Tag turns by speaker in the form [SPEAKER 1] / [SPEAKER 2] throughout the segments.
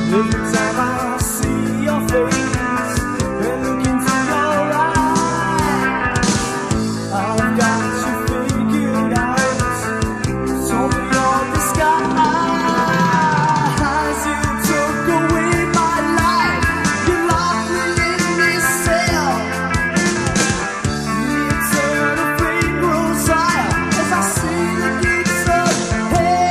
[SPEAKER 1] Every time I see your face and look into your eyes, I've got you figured out. Told me your disguise. You took away my life. You locked me in this cell. The eternal flame grows higher as I see the gates of hell.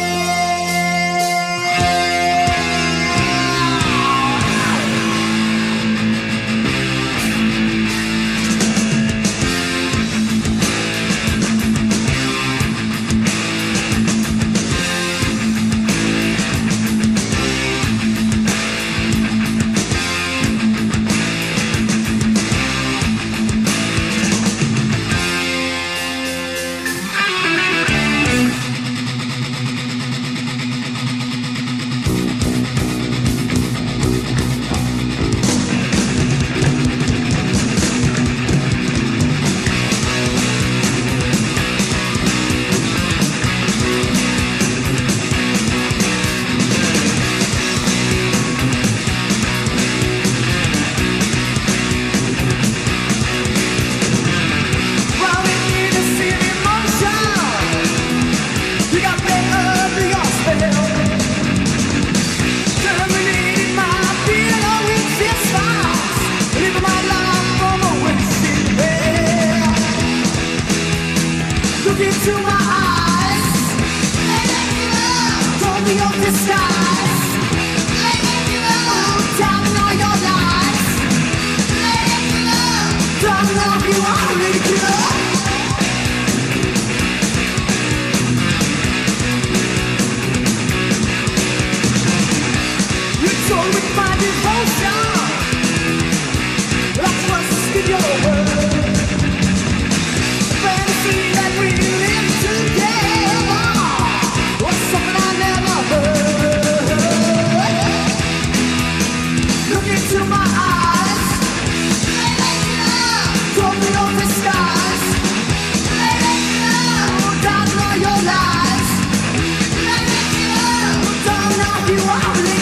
[SPEAKER 1] Into my eyes, told me your disguise. Tell me all your lies. Don't know if you are ridiculous. You told me my devotion, I trust in your word. Fantasy that we live together was something I never heard. Look into my eyes, told me your disguise. Don't know your lies. Don't know if you are really